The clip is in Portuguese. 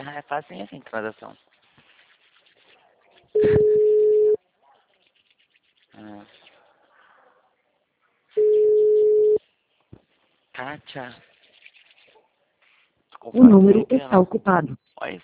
Ah, é fácil assim, transação. Ah. Kátia. O número está ocupado. Olha